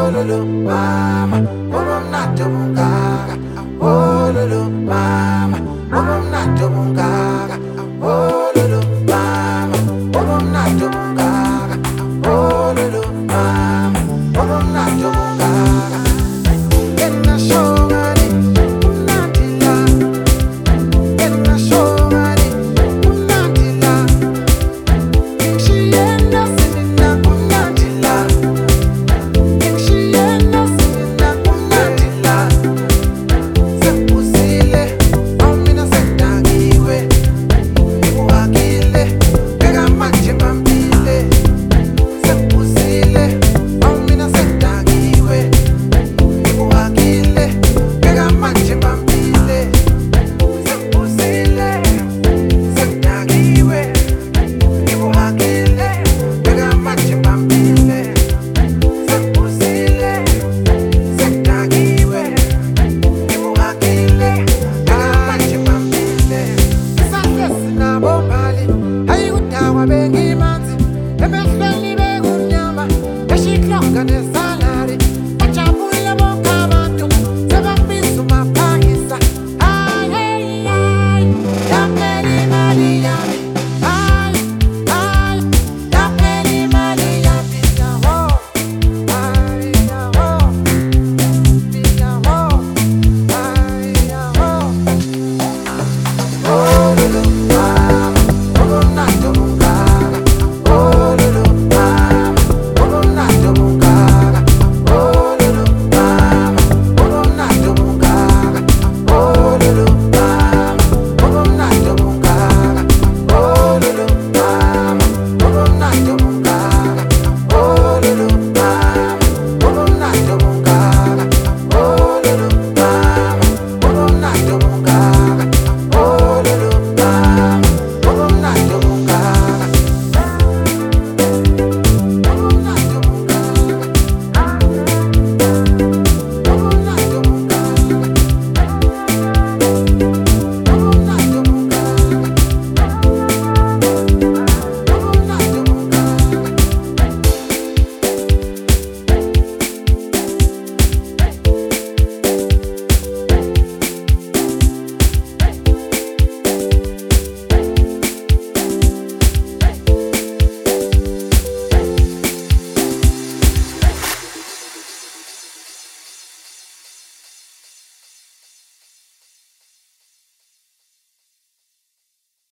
Lulu mama, ubumnandi obungaka. Lulu mama, ubumnandi obungaka. Lulu mama, ubumnandi obungaka. Lulu mama, ubumnandi obungaka. Yena shongani, umnandi la. Yena shongani, umnandi la. Ngishiyena sinina umnandi la. Ngishiyena sinina umnandi la. Sengibuzile, awumina sengidakiwe. Ngibuhakile, bheka manje ngihambile. Sengibuzile, awumina sengidakiwe. Ngibuhakile, bheka manje ngihambile. Sengibuzile, sengidakiwe. Ngibuhakile, bheka manje ngihambile. Sengibuzile, sengidakiwe. Ngibuhakile, bheka manje ngihambile. Isandla sinabo mbali, hhayi kudakwa bengimanzi. Emehlweni bekumnyama, eshiklonga